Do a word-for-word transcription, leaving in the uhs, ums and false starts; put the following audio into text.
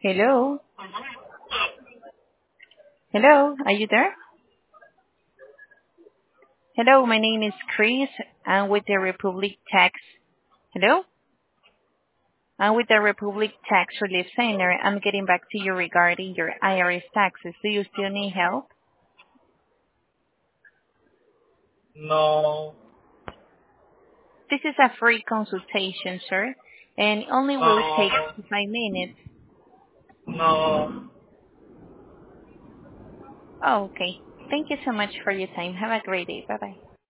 Hello? Hello, are you there? Hello, my name is Chris. I'm with the Republic Tax. Hello? I'm with the Republic Tax Relief Center. I'm getting back to you regarding your I R S taxes. Do you still need help? No, This is a free consultation, sir, and only will take no, five minutes. no. Oh, okay. Thank you so much for your time. Have a great day. Bye-bye.